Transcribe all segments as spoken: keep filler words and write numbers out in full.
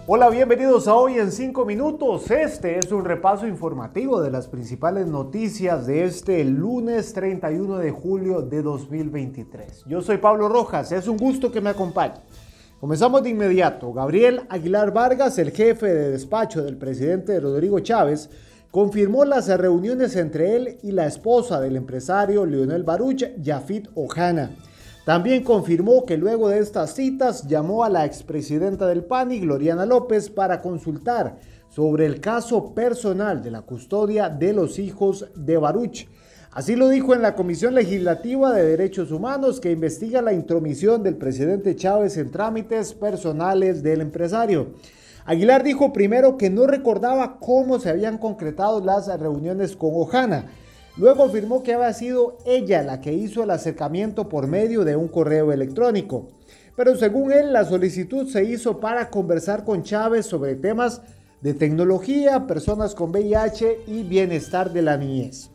Hola, bienvenidos a Hoy en cinco minutos. Este es un repaso informativo de las principales noticias de este lunes treinta y uno de julio de dos mil veintitrés. Yo soy Pablo Rojas, es un gusto que me acompañe. Comenzamos de inmediato. Gabriel Aguilar Vargas, el jefe de despacho del presidente Rodrigo Chávez, confirmó las reuniones entre él y la esposa del empresario Leonel Baruch, Yafit Ojana. También confirmó que luego de estas citas llamó a la expresidenta del P A N I, Gloriana López, para consultar sobre el caso personal de la custodia de los hijos de Baruch. Así lo dijo en la Comisión Legislativa de Derechos Humanos, que investiga la intromisión del presidente Chávez en trámites personales del empresario. Aguilar dijo primero que no recordaba cómo se habían concretado las reuniones con Ojana. Luego afirmó que había sido ella la que hizo el acercamiento por medio de un correo electrónico. Pero según él, la solicitud se hizo para conversar con Chávez sobre temas de tecnología, personas con V I H y bienestar de la niñez.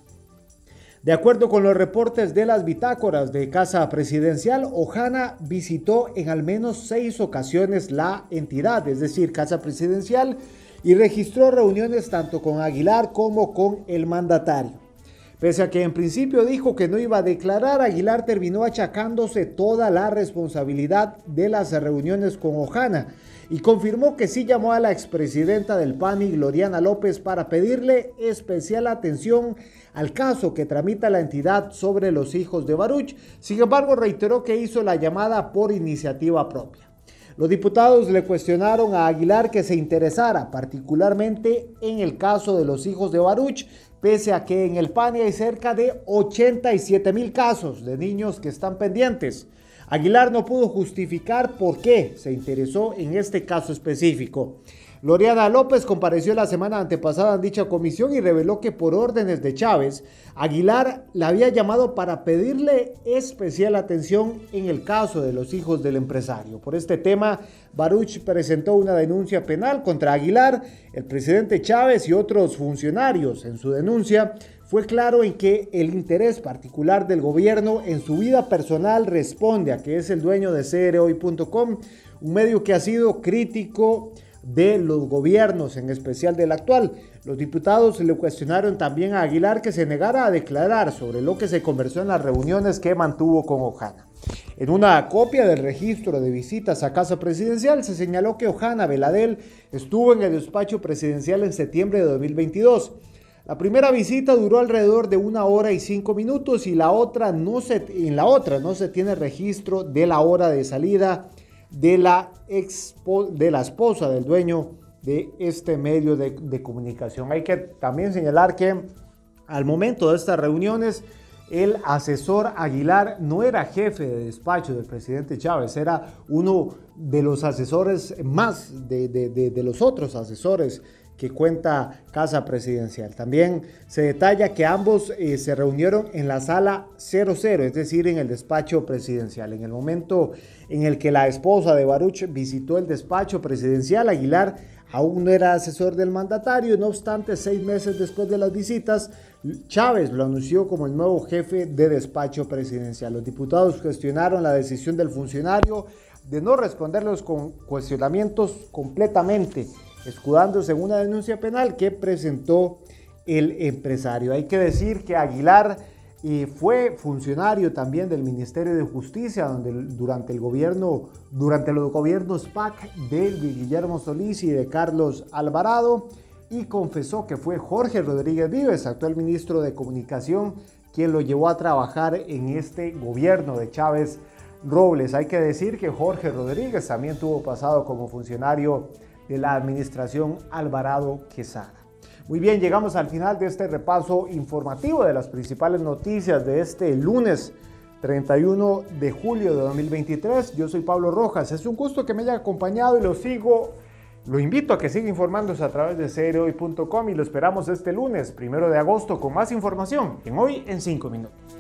De acuerdo con los reportes de las bitácoras de Casa Presidencial, Ojana visitó en al menos seis ocasiones la entidad, es decir, Casa Presidencial, y registró reuniones tanto con Aguilar como con el mandatario. Pese a que en principio dijo que no iba a declarar, Aguilar terminó achacándose toda la responsabilidad de las reuniones con Ojana y confirmó que sí llamó a la expresidenta del P A N I, Gloriana López, para pedirle especial atención al caso que tramita la entidad sobre los hijos de Baruch. Sin embargo, reiteró que hizo la llamada por iniciativa propia. Los diputados le cuestionaron a Aguilar que se interesara particularmente en el caso de los hijos de Baruch, pese a que en el P A N I hay cerca de ochenta y siete mil casos de niños que están pendientes. Aguilar no pudo justificar por qué se interesó en este caso específico. Gloriana López compareció la semana antepasada en dicha comisión y reveló que por órdenes de Chávez, Aguilar la había llamado para pedirle especial atención en el caso de los hijos del empresario. Por este tema, Baruch presentó una denuncia penal contra Aguilar. El presidente Chávez y otros funcionarios en su denuncia fue claro en que el interés particular del gobierno en su vida personal responde a que es el dueño de C R Hoy punto com, un medio que ha sido crítico de los gobiernos, en especial del actual. Los diputados le cuestionaron también a Aguilar que se negara a declarar sobre lo que se conversó en las reuniones que mantuvo con Ojana. En una copia del registro de visitas a Casa Presidencial se señaló que Ojana Veladel estuvo en el despacho presidencial en septiembre de dos mil veintidós. La primera visita duró alrededor de una hora y cinco minutos y la otra no se, en la otra no se tiene registro de la hora de salida de la, expo, de la esposa del dueño de este medio de, de comunicación. Hay que también señalar que al momento de estas reuniones, el asesor Aguilar no era jefe de despacho del presidente Chávez, era uno de los asesores más de, de, de, de los otros asesores que cuenta Casa Presidencial. También se detalla que ambos eh, se reunieron en la sala cero cero, es decir, en el despacho presidencial. En el momento en el que la esposa de Baruch visitó el despacho presidencial, Aguilar aún no era asesor del mandatario. No obstante, seis meses después de las visitas, Chávez lo anunció como el nuevo jefe de despacho presidencial. Los diputados cuestionaron la decisión del funcionario de no responder los cuestionamientos completamente, escudándose en una denuncia penal que presentó el empresario. Hay que decir que Aguilar eh, fue funcionario también del Ministerio de Justicia, donde durante el gobierno, durante los gobiernos P A C de Guillermo Solís y de Carlos Alvarado, y confesó que fue Jorge Rodríguez Vives, actual ministro de Comunicación, quien lo llevó a trabajar en este gobierno de Chávez Robles. Hay que decir que Jorge Rodríguez también tuvo pasado como funcionario de la administración Alvarado Quesada. Muy bien, llegamos al final de este repaso informativo de las principales noticias de este lunes treinta y uno de julio de dos mil veintitrés. Yo soy Pablo Rojas, es un gusto que me haya acompañado y lo sigo, lo invito a que siga informándose a través de C R Hoy punto com y lo esperamos este lunes, primero de agosto, con más información en Hoy en cinco minutos.